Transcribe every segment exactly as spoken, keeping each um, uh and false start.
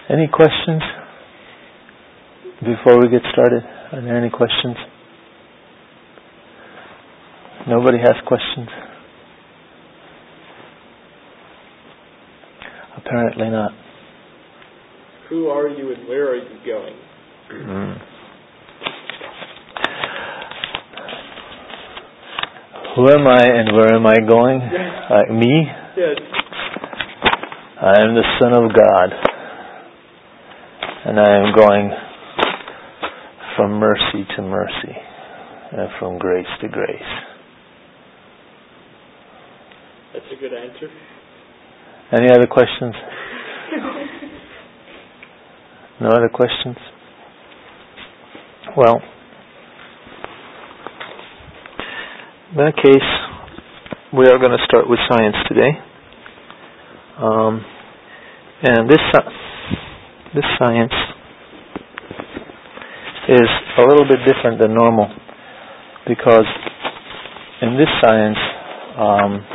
Any questions before we get started? Are there any questions? Nobody has questions? Apparently not. Who are you and where are you going? Mm. Who am I and where am I going? Uh, me? Yes. I am the Son of God. And I am going from mercy to mercy and from grace to grace. That's a good answer. Any other questions? No other questions? Well, in that case, we are going to start with science today. Um, and this this science is a little bit different than normal because in this science, um,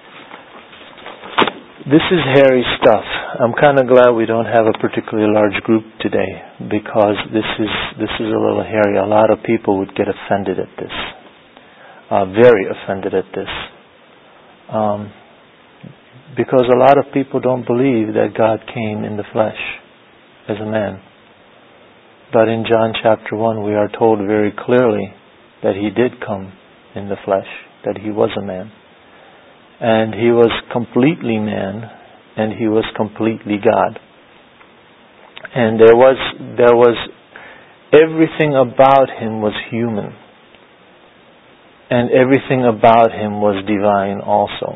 this is hairy stuff. I'm kind of glad we don't have a particularly large group today because this is this is a little hairy. A lot of people would get offended at this. Uh, very offended at this. Um, because a lot of people don't believe that God came in the flesh as a man. But in John chapter one we are told very clearly that He did come in the flesh, that He was a man. And He was completely man and He was completely God. And there was there was everything about Him was human. And everything about Him was divine also.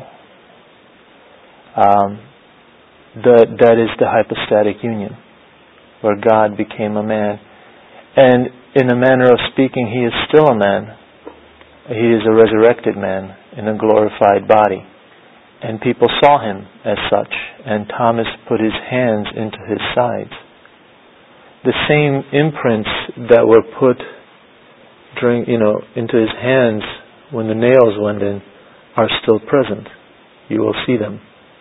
Um, that, that is the hypostatic union, where God became a man. And in a manner of speaking, He is still a man. He is a resurrected man in a glorified body. And people saw Him as such. And Thomas put his hands into His sides. The same imprints that were put during, you know, into His hands when the nails went in are still present. You will see them.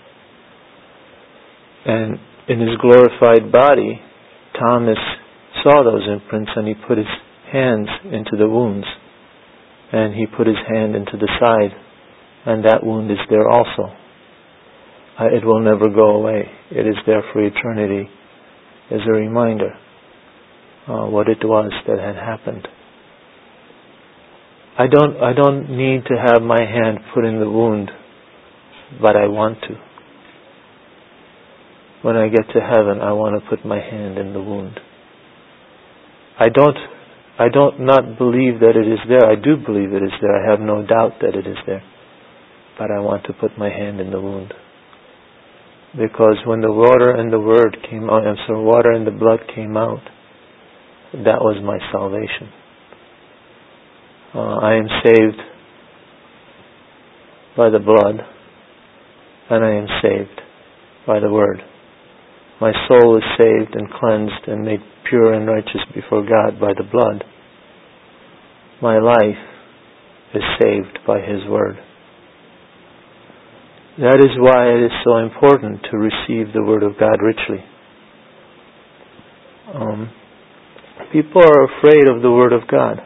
And in His glorified body, Thomas saw those imprints and he put his hands into the wounds. And he put his hand into the side. And that wound is there also. Uh, it will never go away. It is there for eternity as a reminder uh, what it was that had happened. I don't I don't need to have my hand put in the wound, but I want to. When I get to heaven, I want to put my hand in the wound. I don't I don't not believe that it is there. I do believe it is there. I have no doubt that it is there. But I want to put my hand in the wound. Because when the water and the word came out, and so water and the blood came out, that was my salvation. Uh, I am saved by the blood, and I am saved by the word. My soul is saved and cleansed and made pure and righteous before God by the blood. My life is saved by His word. That is why it is so important to receive the word of God richly. Um, people are afraid of the word of God.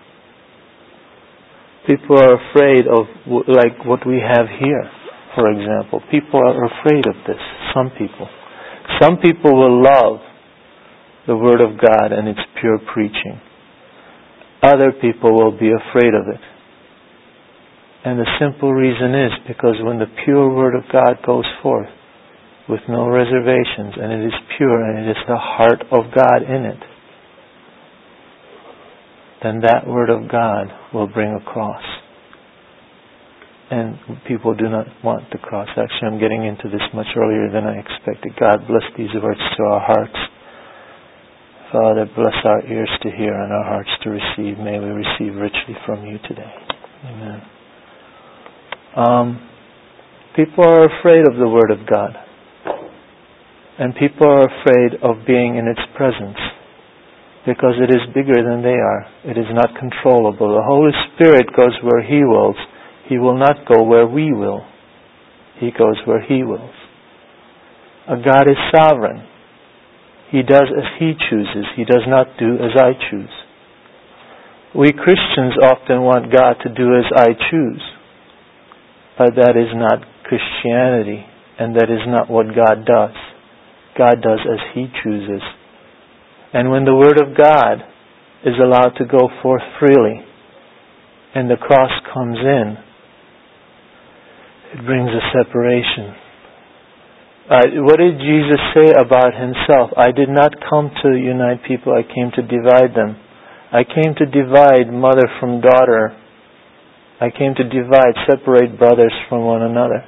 People are afraid of, like what we have here, for example. People are afraid of this. Some people. Some people will love the Word of God and its pure preaching. Other people will be afraid of it. And the simple reason is because when the pure Word of God goes forth with no reservations, and it is pure and it is the heart of God in it, then that Word of God will bring a cross. And people do not want the cross. Actually, I'm getting into this much earlier than I expected. God bless these words to our hearts. Father, bless our ears to hear and our hearts to receive. May we receive richly from You today. Amen. Um, people are afraid of the Word of God. And people are afraid of being in its presence. Because it is bigger than they are. It is not controllable. The Holy Spirit goes where He wills. He will not go where we will. He goes where He wills. A God is sovereign. He does as He chooses. He does not do as I choose. We Christians often want God to do as I choose. But that is not Christianity, and that is not what God does. God does as He chooses. And when the Word of God is allowed to go forth freely, and the cross comes in, it brings a separation. Uh, what did Jesus say about Himself? I did not come to unite people, I came to divide them. I came to divide mother from daughter. I came to divide, separate brothers from one another.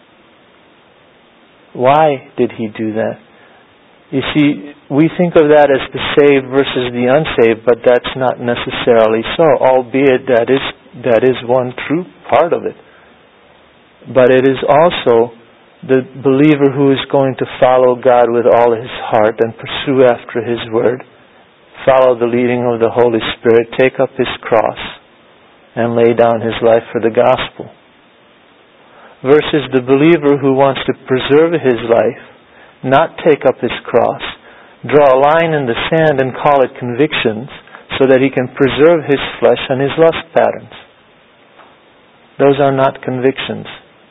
Why did He do that? You see, we think of that as the saved versus the unsaved, but that's not necessarily so, albeit that is, that is one true part of it. But it is also the believer who is going to follow God with all his heart and pursue after His Word, follow the leading of the Holy Spirit, take up his cross, and lay down his life for the gospel. Versus the believer who wants to preserve his life, not take up his cross, draw a line in the sand and call it convictions, so that he can preserve his flesh and his lust patterns. Those are not convictions.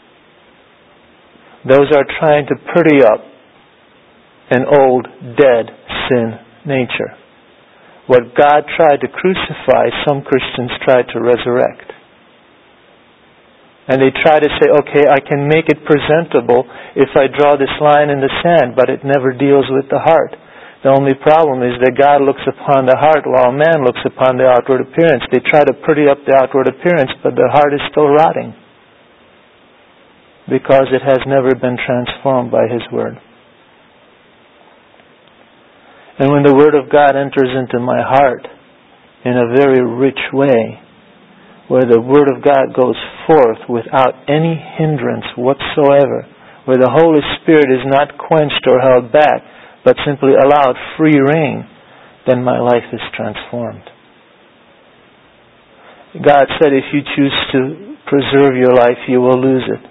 Those are trying to pretty up an old, dead sin nature. What God tried to crucify, some Christians tried to resurrect. And they try to say, okay, I can make it presentable if I draw this line in the sand, but it never deals with the heart. The only problem is that God looks upon the heart while man looks upon the outward appearance. They try to pretty up the outward appearance, but the heart is still rotting because it has never been transformed by His Word. And when the Word of God enters into my heart in a very rich way, where the Word of God goes forth without any hindrance whatsoever, where the Holy Spirit is not quenched or held back, but simply allowed free rein, then my life is transformed. God said, if you choose to preserve your life, you will lose it.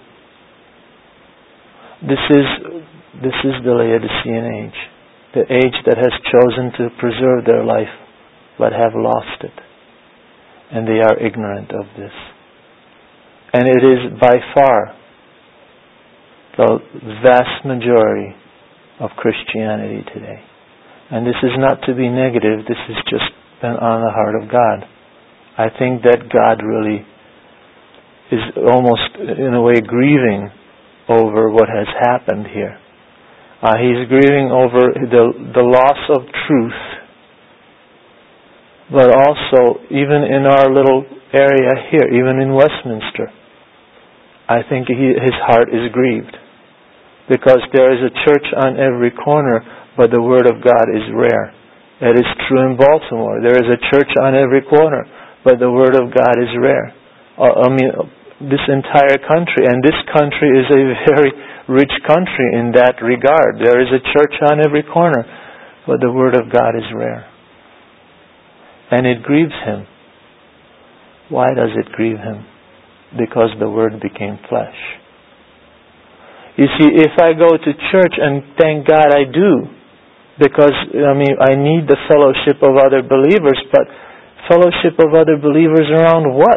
This is, this is the Laodicean age. The age that has chosen to preserve their life, but have lost it. And they are ignorant of this. And it is by far the vast majority of Christianity today. And this is not to be negative, this has just been on the heart of God. I think that God really is almost in a way grieving over what has happened here. Uh, he's grieving over the the loss of truth, but also even in our little area here, even in Westminster, I think he, his heart is grieved because there is a church on every corner, but the Word of God is rare. That is true in Baltimore. There is a church on every corner, but the Word of God is rare. Uh, I mean, this entire country, and this country is a very rich country in that regard. There is a church on every corner, but the Word of God is rare. And it grieves Him. Why does it grieve Him? Because the Word became flesh. You see, if I go to church, and thank God I do, because, I mean, I need the fellowship of other believers, but fellowship of other believers around what?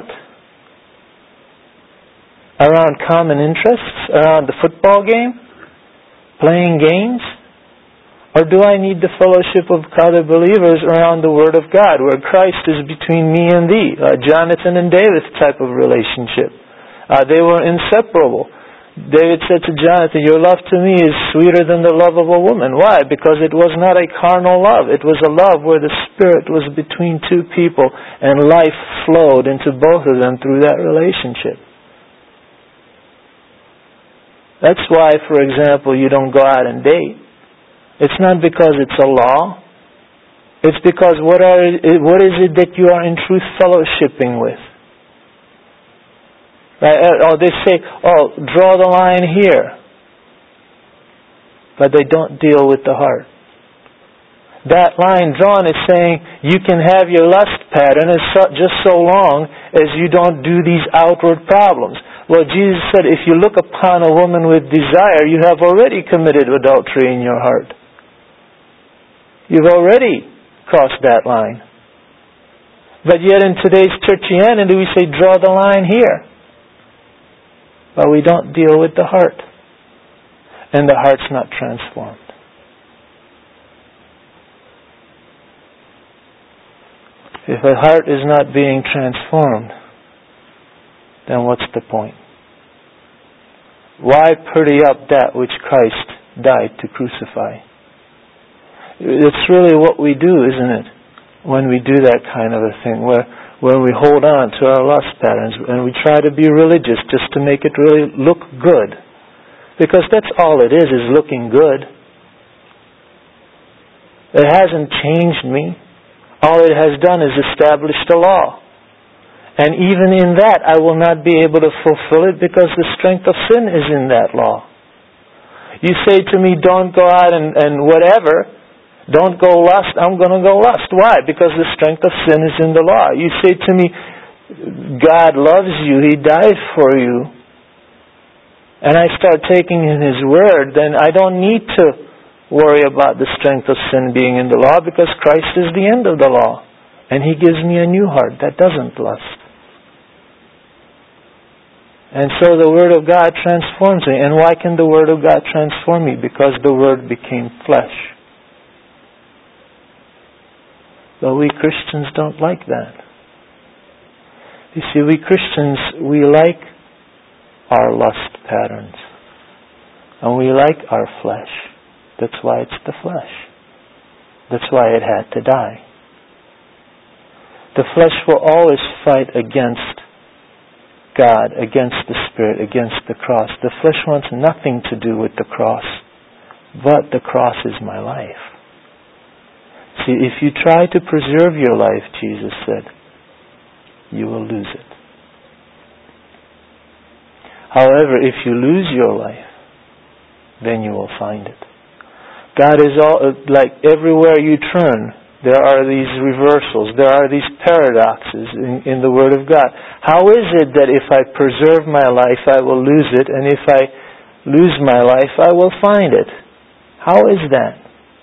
Around common interests? Around the football game? Playing games? Or do I need the fellowship of other believers around the Word of God, where Christ is between me and thee? Uh, Jonathan and David type of relationship. Uh, they were inseparable. David said to Jonathan, your love to me is sweeter than the love of a woman. Why? Because it was not a carnal love. It was a love where the Spirit was between two people and life flowed into both of them through that relationship. That's why, for example, you don't go out and date. It's not because it's a law. It's because what are what is it that you are in truth fellowshipping with? Right? Oh, they say, oh, draw the line here. But they don't deal with the heart. That line drawn is saying you can have your lust pattern just so long as you don't do these outward problems. Well, Jesus said, if you look upon a woman with desire, you have already committed adultery in your heart. You've already crossed that line. But yet in today's churchianity we say, draw the line here. But we don't deal with the heart. And the heart's not transformed. If a heart is not being transformed, then what's the point? Why pretty up that which Christ died to crucify? It's really what we do, isn't it? When we do that kind of a thing, where when we hold on to our lust patterns and we try to be religious just to make it really look good. Because that's all it is, is looking good. It hasn't changed me. All it has done is established a law. And even in that, I will not be able to fulfill it because the strength of sin is in that law. You say to me, don't go out and, and whatever, don't go lust, I'm going to go lust. Why? Because the strength of sin is in the law. You say to me, God loves you, He died for you, and I start taking in His word, then I don't need to worry about the strength of sin being in the law because Christ is the end of the law. And He gives me a new heart that doesn't lust. And so the Word of God transforms me. And why can the Word of God transform me? Because the Word became flesh. But we Christians don't like that. You see, we Christians, we like our lust patterns. And we like our flesh. That's why it's the flesh. That's why it had to die. The flesh will always fight against God, against the Spirit, against the cross. The flesh wants nothing to do with the cross, but the cross is my life. See, if you try to preserve your life, Jesus said, you will lose it. However, if you lose your life, then you will find it. God is all, like everywhere you turn, there are these reversals, there are these paradoxes in, in the Word of God. How is it that if I preserve my life, I will lose it, and if I lose my life, I will find it? How is that?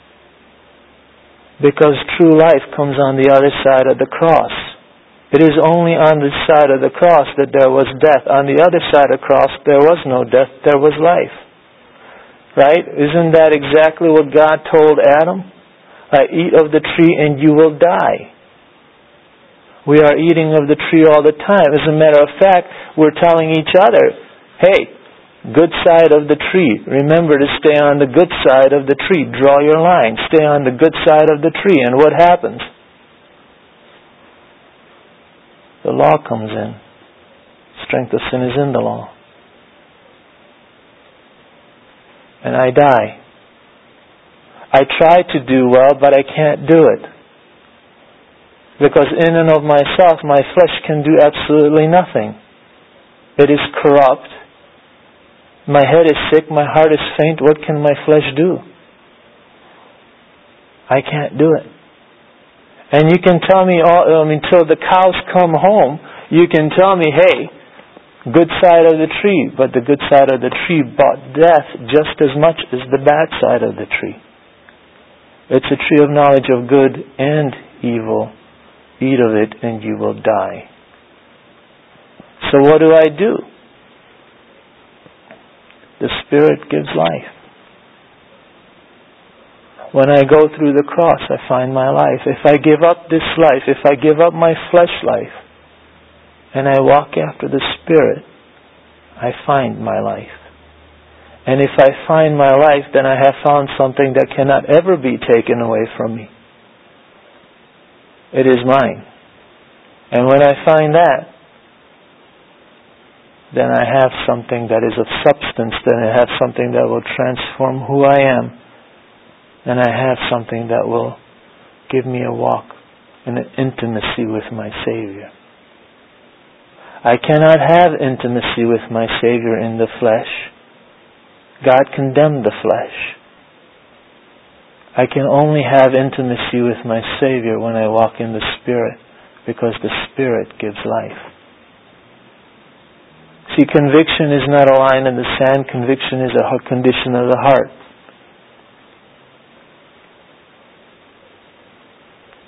Because true life comes on the other side of the cross. It is only on the side of the cross that there was death. On the other side of the cross, there was no death, there was life. Right? Isn't that exactly what God told Adam? Uh, eat of the tree and you will die. We are eating of the tree all the time. As a matter of fact, we're telling each other, hey, good side of the tree. Remember to stay on the good side of the tree. Draw your line. Stay on the good side of the tree. And what happens? The law comes in. Strength of sin is in the law. And I die. I try to do well, but I can't do it. Because in and of myself, my flesh can do absolutely nothing. It is corrupt. My head is sick, my heart is faint. What can my flesh do? I can't do it. And you can tell me, all, I mean, until the cows come home, you can tell me, hey, good side of the tree, but the good side of the tree brought death just as much as the bad side of the tree. It's a tree of knowledge of good and evil. Eat of it and you will die. So what do I do? The Spirit gives life. When I go through the cross, I find my life. If I give up this life, if I give up my flesh life, and I walk after the Spirit, I find my life. And if I find my life, then I have found something that cannot ever be taken away from me. It is mine. And when I find that, then I have something that is of substance, then I have something that will transform who I am. And I have something that will give me a walk in an intimacy with my Savior. I cannot have intimacy with my Savior in the flesh. God condemned the flesh. I can only have intimacy with my Savior when I walk in the Spirit, because the Spirit gives life. See, conviction is not a line in the sand. Conviction is a condition of the heart.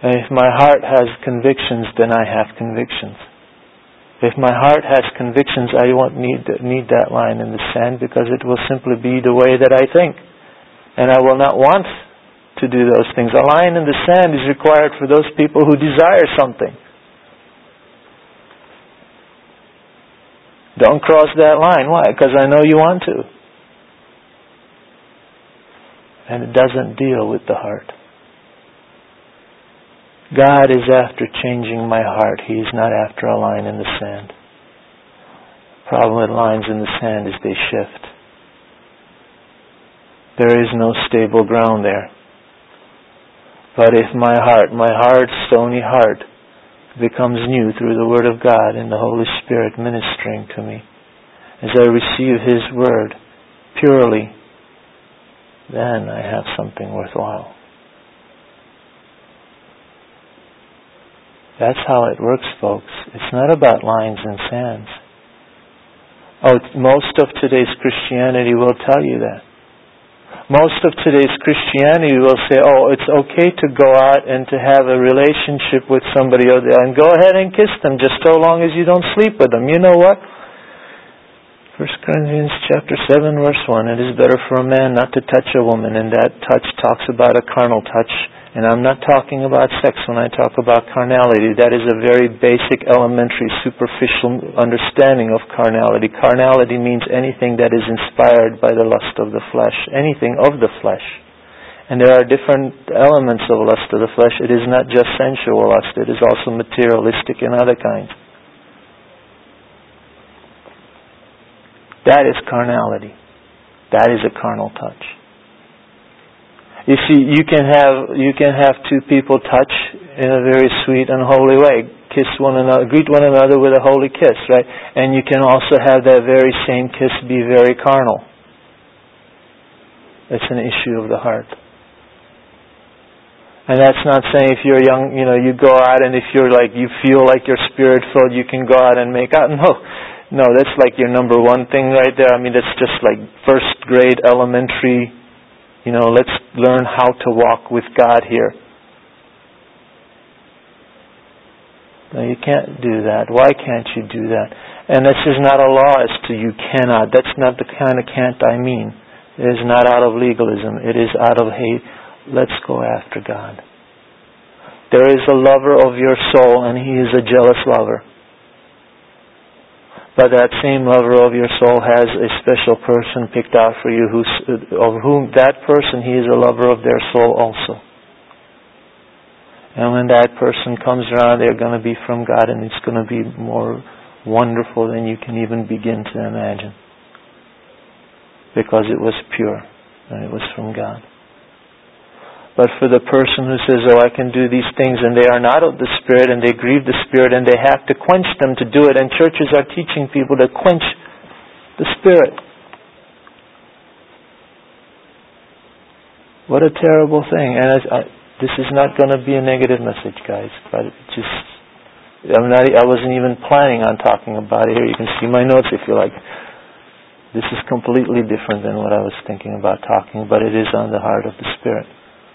And if my heart has convictions, then I have convictions. If my heart has convictions, I won't need need that line in the sand, because it will simply be the way that I think. And I will not want to do those things. A line in the sand is required for those people who desire something. Don't cross that line. Why? Because I know you want to. And it doesn't deal with the heart. God is after changing my heart. He is not after a line in the sand. The problem with lines in the sand is they shift. There is no stable ground there. But if my heart, my hard, stony heart, becomes new through the Word of God and the Holy Spirit ministering to me, as I receive His Word purely, then I have something worthwhile. That's how it works, folks. It's not about lines and sands. Oh, most of today's Christianity will tell you that. Most of today's Christianity will say, oh, it's okay to go out and to have a relationship with somebody out there, and go ahead and kiss them, just so long as you don't sleep with them. You know what? First Corinthians chapter seven, verse one, it is better for a man not to touch a woman, and that touch talks about a carnal touch. And I'm not talking about sex when I talk about carnality. That is a very basic, elementary, superficial understanding of carnality. Carnality means anything that is inspired by the lust of the flesh. Anything of the flesh. And there are different elements of lust of the flesh. It is not just sensual lust. It is also materialistic and other kinds. That is carnality. That is a carnal touch. You see, you can have you can have two people touch in a very sweet and holy way, kiss one another, greet one another with a holy kiss, right? And you can also have that very same kiss be very carnal. It's an issue of the heart. And that's not saying if you're young, you know, you go out and if you're like, you feel like you're spirit-filled, you can go out and make out. No, no, that's like your number one thing right there. I mean, that's just like first grade elementary. You know, let's learn how to walk with God here. No, you can't do that. Why can't you do that? And this is not a law as to you cannot. That's not the kind of can't I mean. It is not out of legalism. It is out of hate. Let's go after God. There is a lover of your soul, and He is a jealous lover. But that same lover of your soul has a special person picked out for you, who's, of whom that person, he is a lover of their soul also. And when that person comes around, they're going to be from God, and it's going to be more wonderful than you can even begin to imagine. Because it was pure, and it was from God. But for the person who says, oh, I can do these things, and they are not of the Spirit, and they grieve the Spirit, and they have to quench them to do it, and churches are teaching people to quench the Spirit. What a terrible thing. And I, I, this is not going to be a negative message, guys, but it just, I'm not, I wasn't even planning on talking about it here. You can see my notes if you like. This is completely different than what I was thinking about talking, but it is on the heart of the Spirit.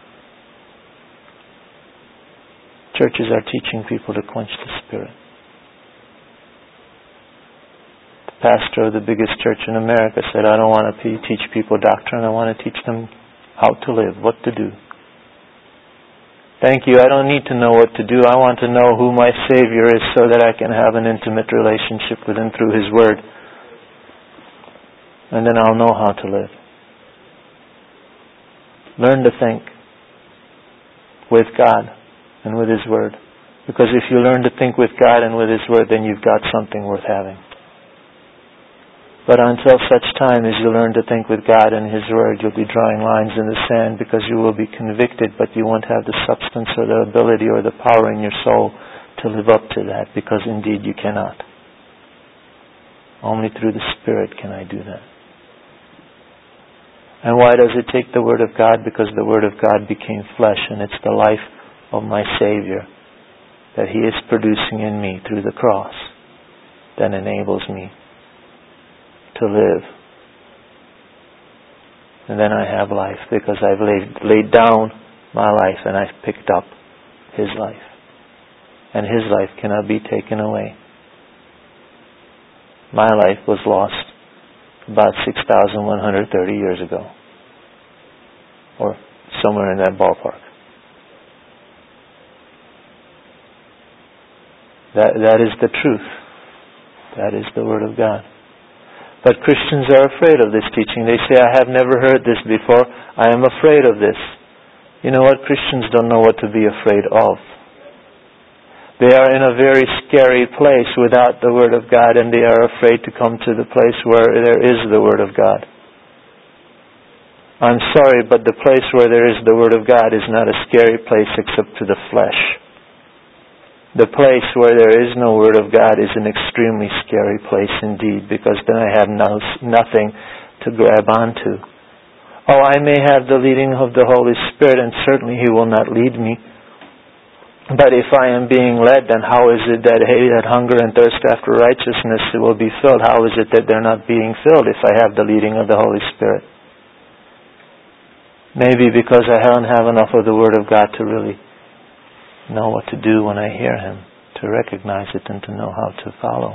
Churches are teaching people to quench the Spirit. The pastor of the biggest church in America said, I don't want to teach people doctrine, I want to teach them how to live, what to do. Thank you, I don't need to know what to do. I want to know who my Savior is so that I can have an intimate relationship with Him through His Word. And then I'll know how to live. Learn to think with God and with His Word. Because if you learn to think with God and with His Word, then you've got something worth having. But until such time as you learn to think with God and His Word, you'll be drawing lines in the sand because you will be convicted, but you won't have the substance or the ability or the power in your soul to live up to that, because indeed you cannot. Only through the Spirit can I do that. And why does it take the Word of God? Because the Word of God became flesh, and it's the life of my Savior that He is producing in me through the cross that enables me to live. And then I have life because I've laid, laid down my life and I've picked up His life. And His life cannot be taken away. My life was lost about six thousand one hundred thirty years ago. Or somewhere in that ballpark. That, that is the truth. That is the Word of God. But Christians are afraid of this teaching. They say, I have never heard this before. I am afraid of this. You know what? Christians don't know what to be afraid of. They are in a very scary place without the Word of God, and they are afraid to come to the place where there is the Word of God. I'm sorry, but the place where there is the Word of God is not a scary place except to the flesh. The place where there is no Word of God is an extremely scary place indeed, because then I have no, nothing to grab onto. Oh, I may have the leading of the Holy Spirit, and certainly He will not lead me. But if I am being led, then how is it that, hey, that hunger and thirst after righteousness will be filled? How is it that they're not being filled if I have the leading of the Holy Spirit? Maybe because I don't have enough of the Word of God to really know what to do when I hear Him, to recognize it and to know how to follow.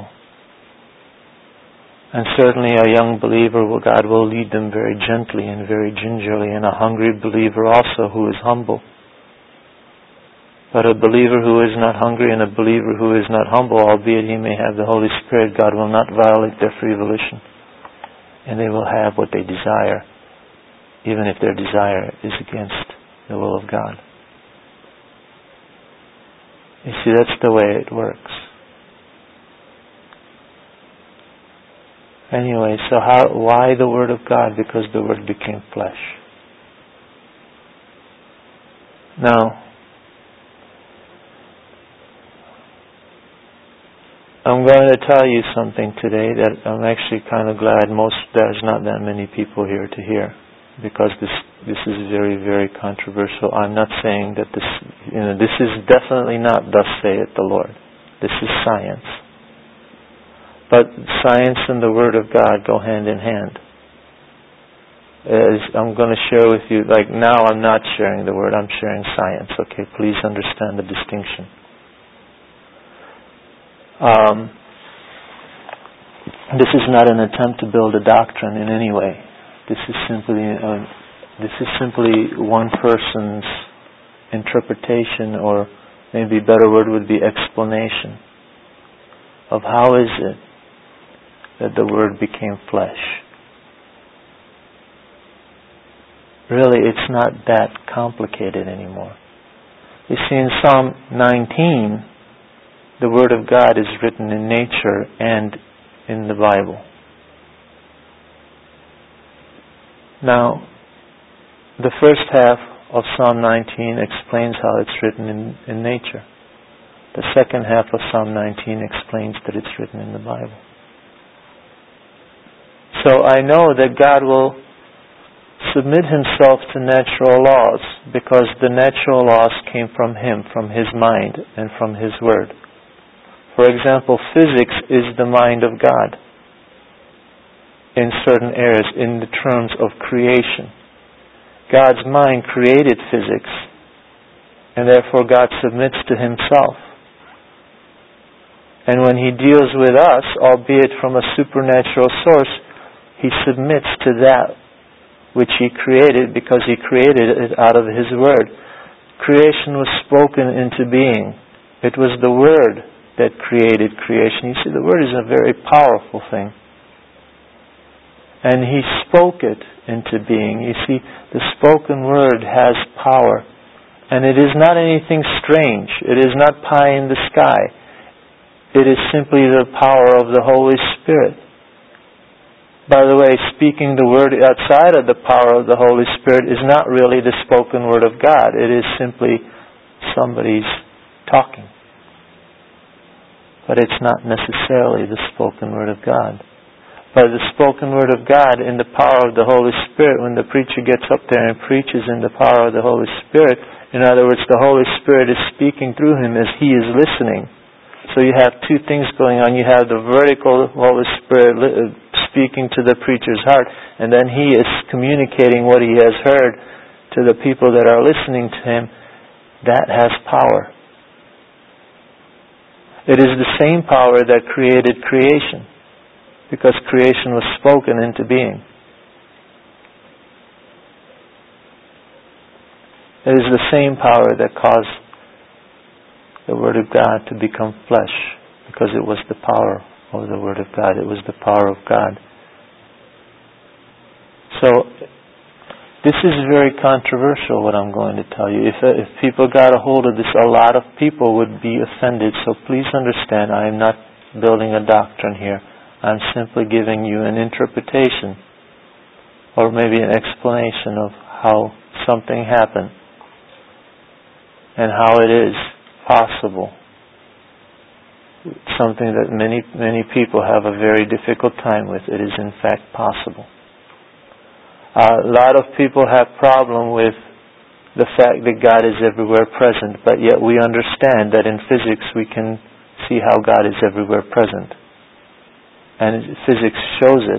And certainly a young believer, well, God will lead them very gently and very gingerly, and a hungry believer also who is humble. But a believer who is not hungry and a believer who is not humble, albeit he may have the Holy Spirit, God will not violate their free volition. And they will have what they desire, even if their desire is against the will of God. You see, that's the way it works. Anyway, so how? Why the Word of God? Because the Word became flesh. Now, I'm going to tell you something today that I'm actually kind of glad most there's not that many people here to hear, because this this is very, very controversial. I'm not saying that this, you know, this is definitely not thus saith the Lord. This is science. But science and the Word of God go hand in hand. As I'm going to share with you, like now I'm not sharing the Word, I'm sharing science. Okay, please understand the distinction. Um, this is not an attempt to build a doctrine in any way. This is simply uh, this is simply one person's interpretation, or maybe a better word would be explanation, of how is it that the Word became flesh. Really, it's not that complicated anymore. You see, in Psalm nineteen, the Word of God is written in nature and in the Bible. Now, the first half of Psalm nineteen explains how it's written in, in nature. The second half of Psalm nineteen explains that it's written in the Bible. So I know that God will submit Himself to natural laws, because the natural laws came from Him, from His mind, and from His Word. For example, physics is the mind of God in certain areas, in the terms of creation. God's mind created physics, and therefore God submits to Himself. And when He deals with us, albeit from a supernatural source, He submits to that which He created, because He created it out of His Word. Creation was spoken into being. It was the Word that created creation. You see, the Word is a very powerful thing. And He spoke it into being. You see, the spoken Word has power. And it is not anything strange. It is not pie in the sky. It is simply the power of the Holy Spirit. By the way, speaking the Word outside of the power of the Holy Spirit is not really the spoken Word of God. It is simply somebody's talking. But it's not necessarily the spoken Word of God. But the spoken Word of God in the power of the Holy Spirit, when the preacher gets up there and preaches in the power of the Holy Spirit, in other words, the Holy Spirit is speaking through him as he is listening. So you have two things going on. You have the vertical Holy Spirit speaking to the preacher's heart, and then he is communicating what he has heard to the people that are listening to him. that has power. It is the same power that created creation, because creation was spoken into being. It is the same power that caused the Word of God to become flesh, because it was the power of the Word of God. It was the power of God. So, this is very controversial, what I'm going to tell you. If, uh, if people got a hold of this, a lot of people would be offended. So please understand, I am not building a doctrine here. I'm simply giving you an interpretation, or maybe an explanation of how something happened and how it is possible. Something that many, many people have a very difficult time with. It is in fact possible. Uh, a lot of people have problem with the fact that God is everywhere present, but yet we understand that in physics we can see how God is everywhere present. And physics shows it.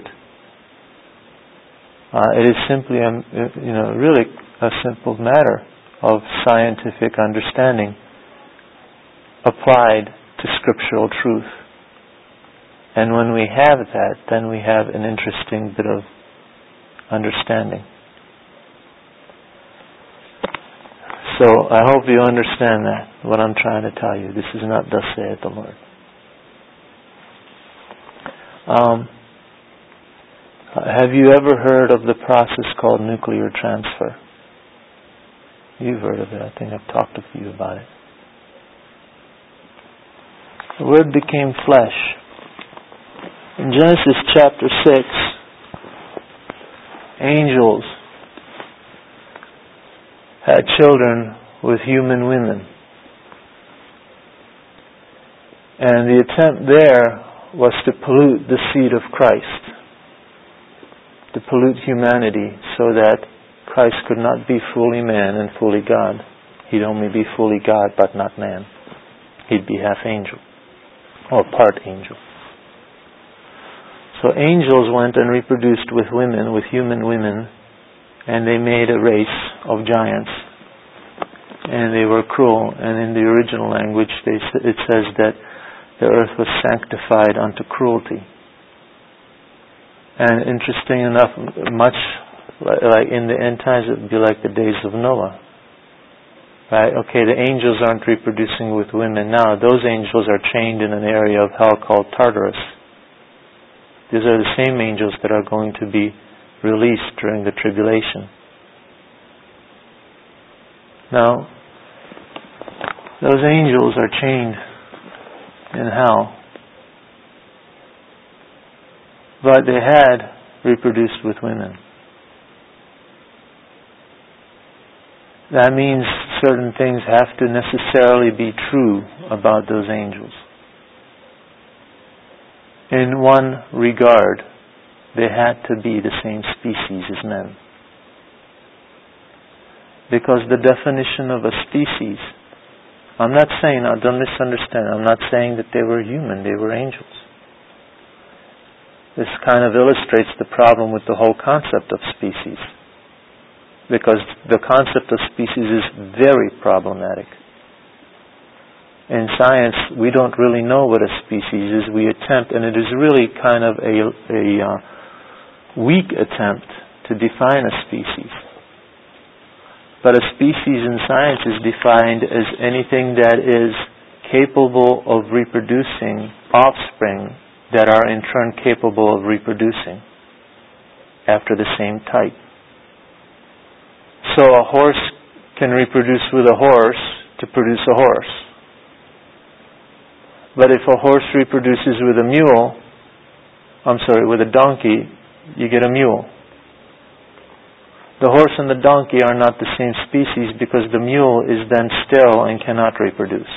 Uh, it is simply, a, you know, really a simple matter of scientific understanding applied to scriptural truth. And when we have that, then we have an interesting bit of understanding. So I hope you understand that, what I'm trying to tell you. This is not thus saith the Lord. Um, have you ever heard of the process called nuclear transfer? You've heard of it. I think I've talked to you about it. The Word became flesh. In Genesis chapter six, angels had children with human women. And the attempt there was to pollute the seed of Christ, to pollute humanity so that Christ could not be fully man and fully God. He'd only be fully God but not man. He'd be half angel, or part angel. So angels went and reproduced with women, with human women, and they made a race of giants. And they were cruel. And in the original language, they, it says that the earth was sanctified unto cruelty. And interesting enough, much like in the end times, it would be like the days of Noah. Right? Okay, the angels aren't reproducing with women now. Those angels are chained in an area of hell called Tartarus. These are the same angels that are going to be released during the tribulation. Now, those angels are chained in hell. But they had reproduced with women. That means certain things have to necessarily be true about those angels. In one regard, they had to be the same species as men. Because the definition of a species, I'm not saying, now don't misunderstand, I'm not saying that they were human, they were angels. This kind of illustrates the problem with the whole concept of species. Because the concept of species is very problematic. In science, we don't really know what a species is. We attempt, and it is really kind of a, a uh, weak attempt to define a species. But a species in science is defined as anything that is capable of reproducing offspring that are in turn capable of reproducing after the same type. So a horse can reproduce with a horse to produce a horse. But if a horse reproduces with a mule, I'm sorry, with a donkey, you get a mule. The horse and the donkey are not the same species because the mule is then sterile and cannot reproduce.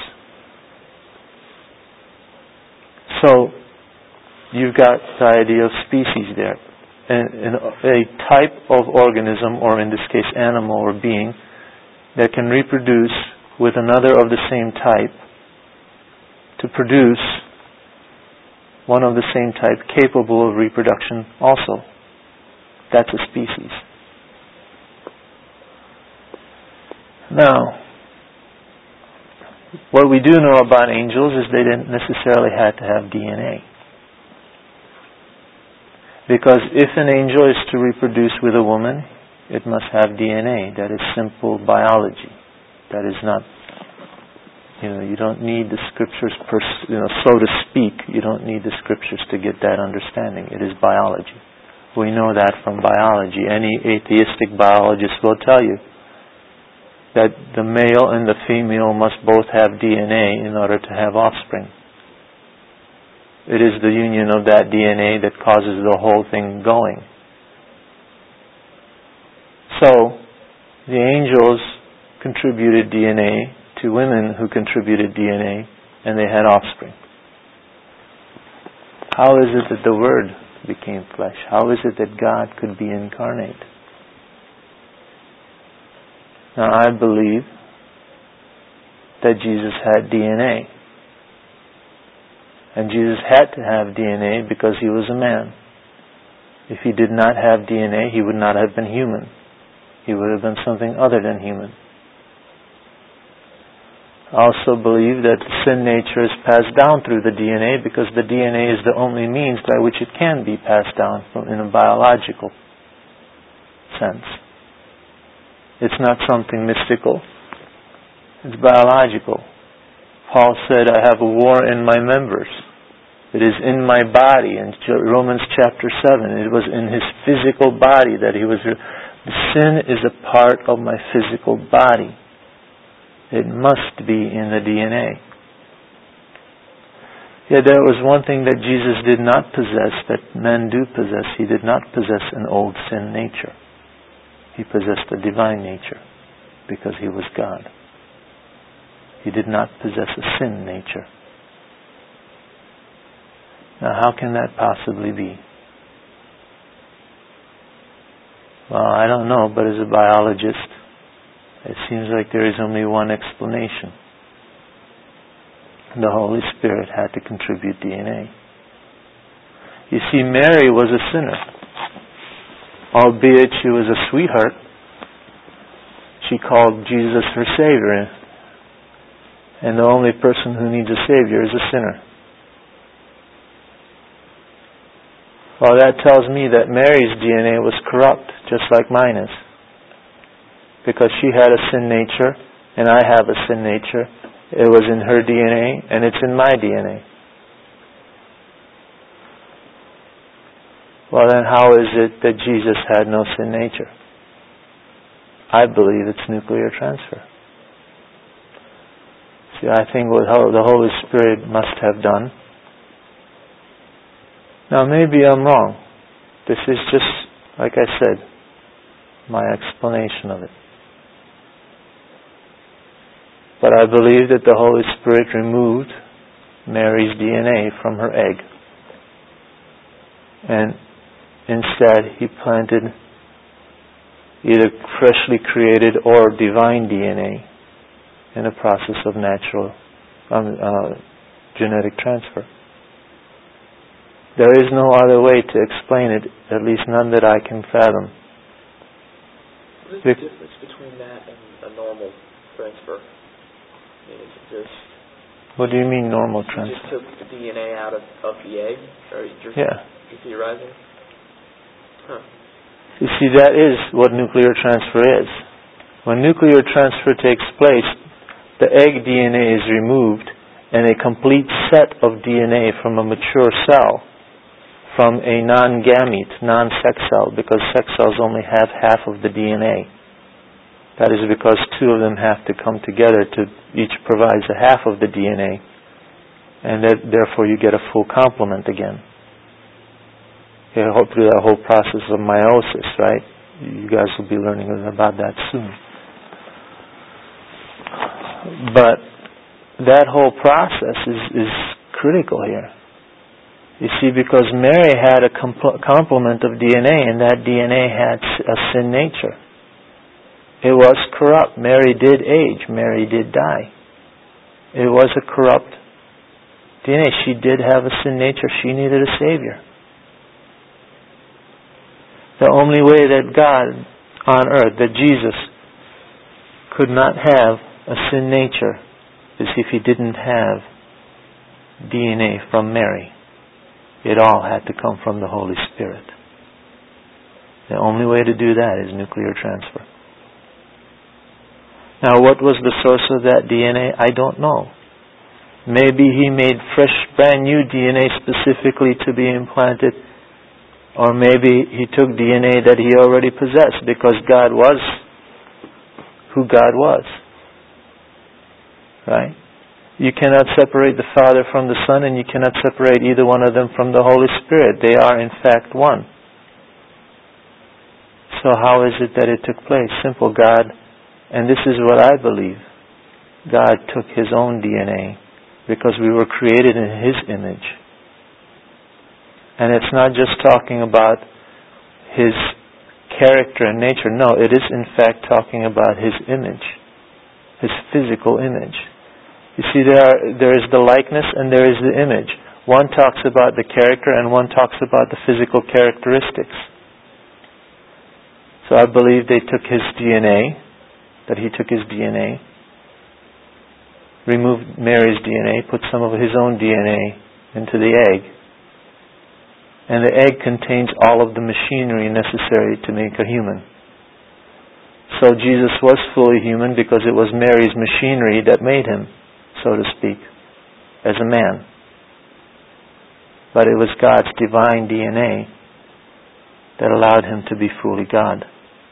So, you've got the idea of species there. And a type of organism, or in this case animal or being, that can reproduce with another of the same type to produce one of the same type capable of reproduction also. That's a species. Now, What we do know about angels is they didn't necessarily have to have D N A. Because if an angel is to reproduce with a woman, it must have D N A. That is simple biology. That is not, you know, you don't need the scriptures, per, you know, so to speak, you don't need the scriptures to get that understanding. It is biology. We know that from biology. Any atheistic biologist will tell you that the male and the female must both have D N A in order to have offspring. It is the union of that D N A that causes the whole thing going. So, the angels contributed D N A to women who contributed D N A, and they had offspring. How is it that the Word became flesh? How is it that God could be incarnate? Now, I believe that Jesus had D N A. And Jesus had to have D N A because He was a man. If He did not have D N A, He would not have been human. He would have been something other than human. I also believe that the sin nature is passed down through the D N A because the D N A is the only means by which it can be passed down from, in a biological sense. It's not something mystical. It's biological. Paul said, I have a war in my members. It is in my body. In Romans chapter seven, it was in his physical body that he was... The sin is a part of my physical body. It must be in the D N A. Yet there was one thing that Jesus did not possess that men do possess. He did not possess an old sin nature. He possessed a divine nature because He was God. He did not possess a sin nature. Now, how can that possibly be? Well, I don't know, but as a biologist, it seems like there is only one explanation. The Holy Spirit had to contribute D N A. You see, Mary was a sinner. Albeit she was a sweetheart, she called Jesus her Savior. And the only person who needs a Savior is a sinner. Well, that tells me that Mary's D N A was corrupt, just like mine is. Because she had a sin nature, and I have a sin nature. It was in her D N A, and it's in my D N A. Well, then how is it that Jesus had no sin nature? I believe it's nuclear transfer. See, I think what the Holy Spirit must have done. Now, maybe I'm wrong. This is just, like I said, my explanation of it. But I believe that the Holy Spirit removed Mary's D N A from her egg. And instead, He planted either freshly created or divine D N A in a process of natural um, uh, genetic transfer. There is no other way to explain it, at least none that I can fathom. What is the difference between that and a normal transfer? I mean, is it just... What do you mean normal you transfer? You just took the D N A out of, of the egg? Or you're, yeah. You're theorizing? Huh. You see, that is what nuclear transfer is. When nuclear transfer takes place, the egg D N A is removed and a complete set of D N A from a mature cell, from a non-gamete, non-sex cell, because sex cells only have half of the D N A. That is because two of them have to come together to each provides a half of the D N A, and that, therefore you get a full complement again. You go through that whole process of meiosis, right? You guys will be learning about that soon. But that whole process is, is critical here. You see, because Mary had a compl- complement of D N A, and that D N A had a sin nature. It was corrupt. Mary did age. Mary did die. It was a corrupt D N A. She did have a sin nature. She needed a Savior. The only way that God on earth, that Jesus, could not have a sin nature is if he didn't have D N A from Mary. It all had to come from the Holy Spirit. The only way to do that is nuclear transfer. Now, what was the source of that D N A? I don't know. Maybe he made fresh, brand new D N A specifically to be implanted, or maybe he took D N A that he already possessed because God was who God was. Right? You cannot separate the Father from the Son, and you cannot separate either one of them from the Holy Spirit. They are in fact one. So how is it that it took place? Simple. God, and this is what I believe, God took His own D N A because we were created in His image. And it's not just talking about His character and nature. No, it is in fact talking about His image, His physical image. You see, there are, there is the likeness and there is the image. One talks about the character and one talks about the physical characteristics. So I believe they took His D N A, that He took His D N A, removed Mary's D N A, put some of His own D N A into the egg. And the egg contains all of the machinery necessary to make a human. So Jesus was fully human because it was Mary's machinery that made Him, so to speak, as a man. But it was God's divine D N A that allowed Him to be fully God.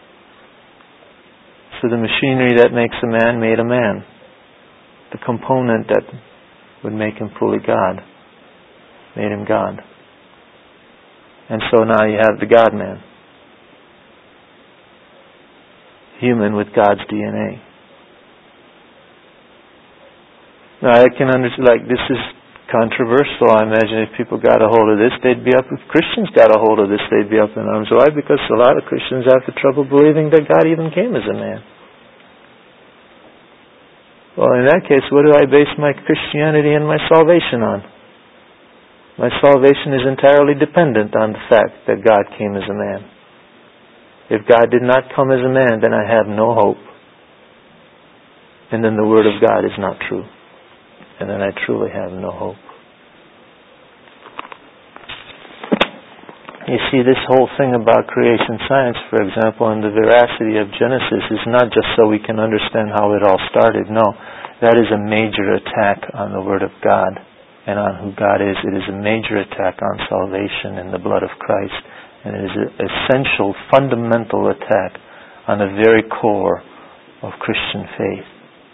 So the machinery that makes a man made a man. The component that would make Him fully God made Him God. And so now you have the God-man. Human with God's D N A. Now I can understand, like, this is controversial. I imagine if people got a hold of this, they'd be up. If Christians got a hold of this, they'd be up in arms. Why? Because a lot of Christians have the trouble believing that God even came as a man. Well, in that case, what do I base my Christianity and my salvation on? My salvation is entirely dependent on the fact that God came as a man. If God did not come as a man, then I have no hope. And then the Word of God is not true. And then I truly have no hope. You see, this whole thing about creation science, for example, and the veracity of Genesis is not just so we can understand how it all started. No, that is a major attack on the Word of God and on who God is. It is a major attack on salvation and the blood of Christ. And it is an essential, fundamental attack on the very core of Christian faith.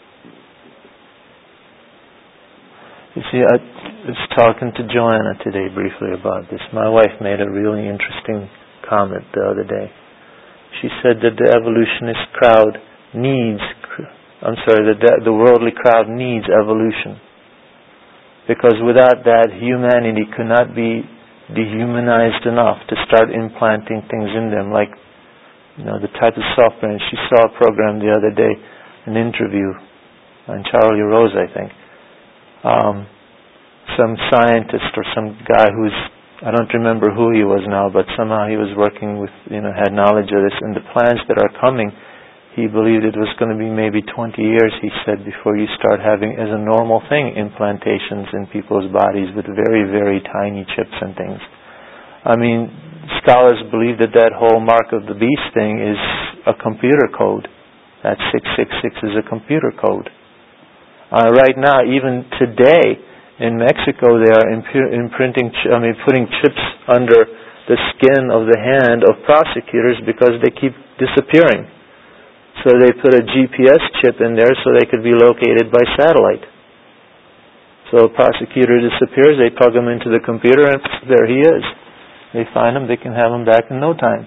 You see, I was talking to Joanna today briefly about this. My wife made a really interesting comment the other day. She said that the evolutionist crowd needs, I'm sorry, the, the worldly crowd needs evolution. Because without that, humanity could not be dehumanized enough to start implanting things in them, like, you know, the type of software. And she saw a program the other day, an interview on Charlie Rose, I think. Um, some scientist or some guy who's, I don't remember who he was now, but somehow he was working with, you know, had knowledge of this. And the plans that are coming, he believed it was going to be maybe twenty years, he said, before you start having, as a normal thing, implantations in people's bodies with very, very tiny chips and things. I mean, scholars believe that that whole mark of the beast thing is a computer code. That six six six is a computer code. Uh, right now, even today, in Mexico, they are imp- imprinting, ch- I mean, putting chips under the skin of the hand of prosecutors because they keep disappearing. So they put a G P S chip in there so they could be located by satellite. So a prosecutor disappears, they plug him into the computer, and there he is. They find him, they can have him back in no time.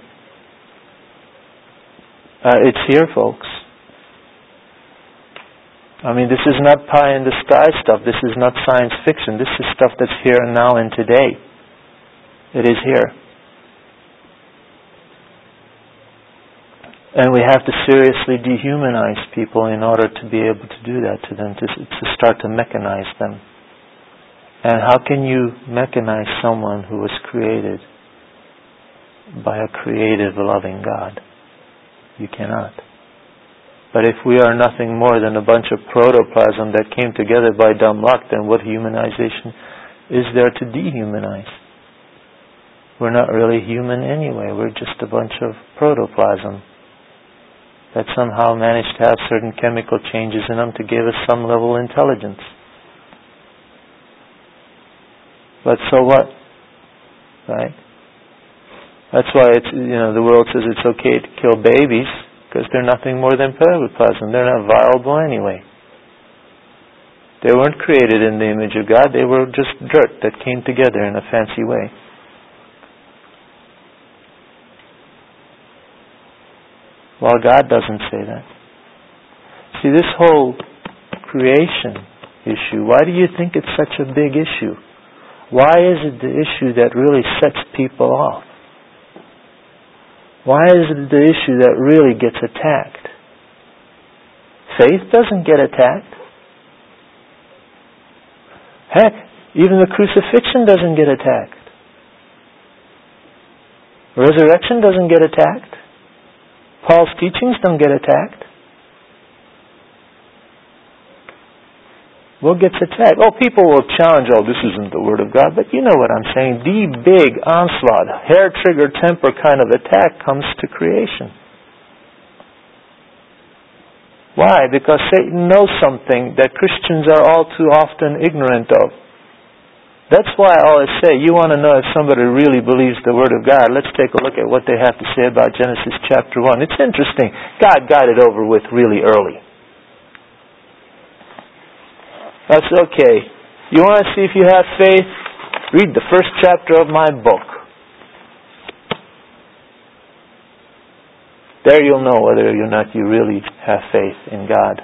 Uh, it's here, folks. I mean, this is not pie in the sky stuff. This is not science fiction. This is stuff that's here and now and today. It is here. And we have to seriously dehumanize people in order to be able to do that to them, to, to start to mechanize them. And how can you mechanize someone who was created by a creative, loving God? You cannot. But if we are nothing more than a bunch of protoplasm that came together by dumb luck, then what humanization is there to dehumanize? We're not really human anyway. We're just a bunch of protoplasm that somehow managed to have certain chemical changes in them to give us some level of intelligence. But so what? Right? That's why it's, you know, the world says it's okay to kill babies, because they're nothing more than protoplasm. They're not viable anyway. They weren't created in the image of God. They were just dirt that came together in a fancy way. Well, God doesn't say that. See, this whole creation issue, why do you think it's such a big issue? Why is it the issue that really sets people off? Why is it the issue that really gets attacked? Faith doesn't get attacked. Heck, even the crucifixion doesn't get attacked. Resurrection doesn't get attacked. Paul's teachings don't get attacked. What gets attacked? Oh, people will challenge, oh, this isn't the Word of God. But you know what I'm saying. The big onslaught, hair-trigger temper kind of attack comes to creation. Why? Because Satan knows something that Christians are all too often ignorant of. That's why I always say, you want to know if somebody really believes the Word of God, let's take a look at what they have to say about Genesis chapter one. It's interesting. God got it over with really early. That's okay. You want to see if you have faith? Read the first chapter of my book. There you'll know whether or not you really have faith in God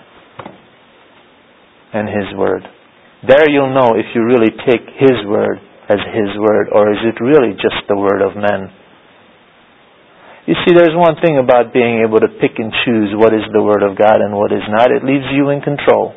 and His Word. There you'll know if you really take His Word as His Word, or is it really just the Word of men. You see, there's one thing about being able to pick and choose what is the Word of God and what is not. It leaves you in control.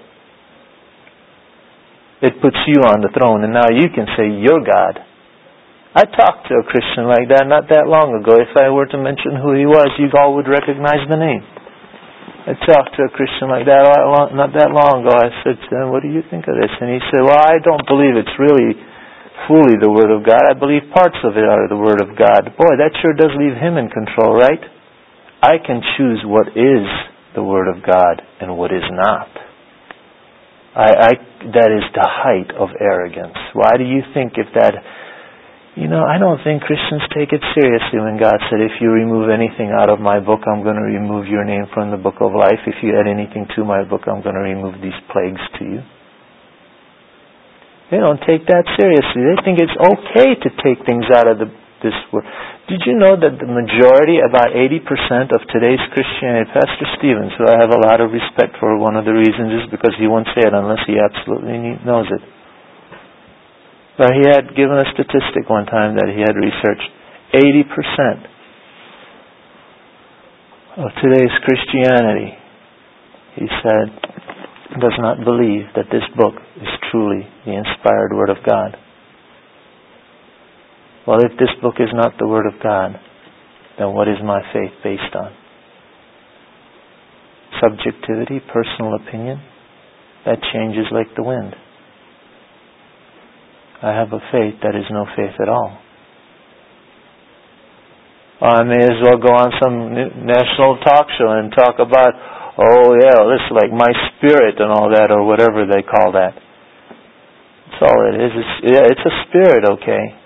It puts you on the throne, and now you can say, you're God. I talked to a Christian like that not that long ago. If I were to mention who he was, you all would recognize the name. I talked to a Christian like that not that long ago. I said to him, what do you think of this? And he said, well, I don't believe it's really fully the Word of God. I believe parts of it are the Word of God. Boy, that sure does leave him in control, right? I can choose what is the Word of God and what is not. I, I, that is the height of arrogance. Why do you think if that... You know, I don't think Christians take it seriously when God said, if you remove anything out of my book, I'm going to remove your name from the book of life. If you add anything to my book, I'm going to remove these plagues to you. They don't take that seriously. They think it's okay to take things out of the, this word. Did you know that the majority, about eighty percent of today's Christianity, Pastor Stevens, who I have a lot of respect for, one of the reasons is because he won't say it unless he absolutely knows it. But he had given a statistic one time that he had researched. eighty percent of today's Christianity, he said, does not believe that this book is truly the inspired Word of God. Well, if this book is not the Word of God, then what is my faith based on? Subjectivity, personal opinion? That changes like the wind. I have a faith that is no faith at all. I may as well go on some national talk show and talk about, oh yeah, this is like my spirit and all that, or whatever they call that. That's all it is. It's, yeah, it's a spirit, okay.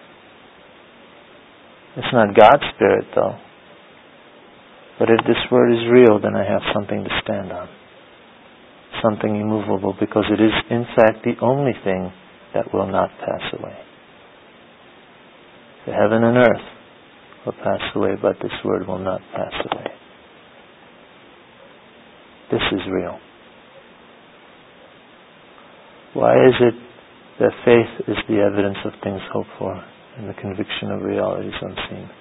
It's not God's spirit, though. But if this Word is real, then I have something to stand on. Something immovable, because it is, in fact, the only thing that will not pass away. The heaven and earth will pass away, but this Word will not pass away. This is real. Why is it that faith is the evidence of things hoped for and the conviction of realities unseen?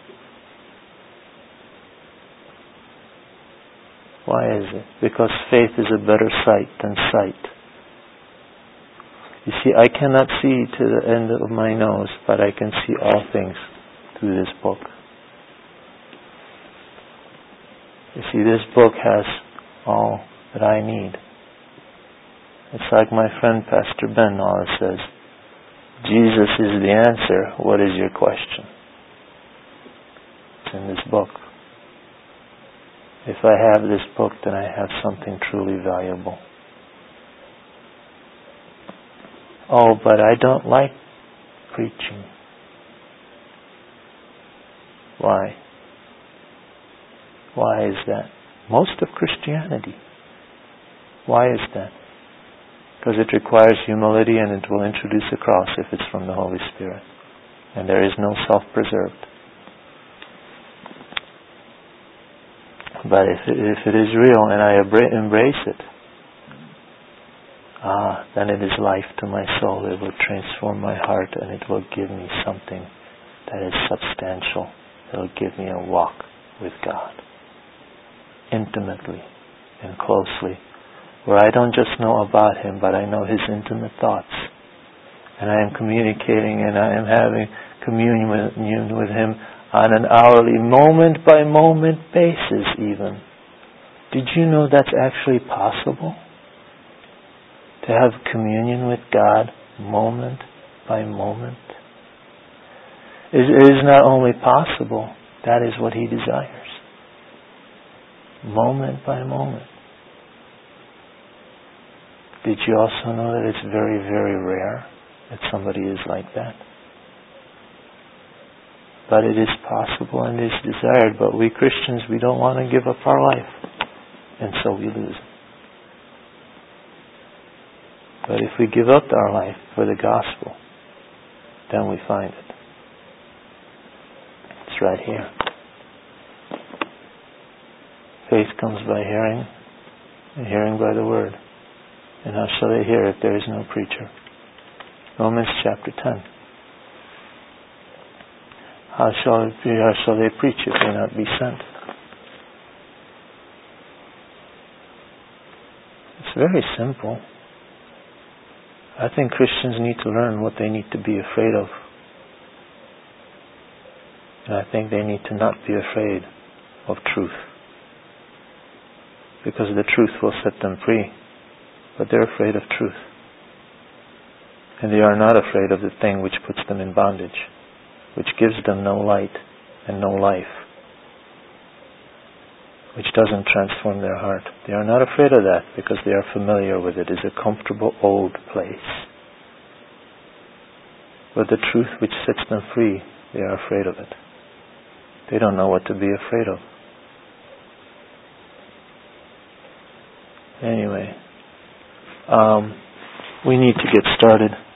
Why is it? Because faith is a better sight than sight. You see, I cannot see to the end of my nose, but I can see all things through this book. You see, this book has all that I need. It's like my friend Pastor Ben always says, Jesus is the answer. What is your question? It's in this book. If I have this book, then I have something truly valuable. Oh, but I don't like preaching. Why? Why is that? Most of Christianity. Why is that? Because it requires humility and it will introduce a cross if it's from the Holy Spirit. And there is no self-preserved. But if it, if it is real and I embrace it, ah, then it is life to my soul. It will transform my heart and it will give me something that is substantial. It will give me a walk with God. Intimately and closely. Where I don't just know about Him, but I know His intimate thoughts. And I am communicating and I am having communion with, with Him on an hourly, moment by moment basis even. Did you know that's actually possible? To have communion with God moment by moment? It is not only possible, that is what He desires. Moment by moment. Did you also know that it's very, very rare that somebody is like that? But it is possible and is desired. But we Christians, we don't want to give up our life. And so we lose it. But if we give up our life for the gospel, then we find it. It's right here. Faith comes by hearing, and hearing by the word. And how shall they hear if there is no preacher? Romans chapter ten. How shall it be, how shall they preach if they not be sent? It's very simple. I think Christians need to learn what they need to be afraid of. And I think they need to not be afraid of truth. Because the truth will set them free. But they're afraid of truth. And they are not afraid of the thing which puts them in bondage, which gives them no light and no life, which doesn't transform their heart. They are not afraid of that because they are familiar with it. It's a comfortable old place. But the truth which sets them free, they are afraid of it. They don't know what to be afraid of. Anyway, um, we need to get started.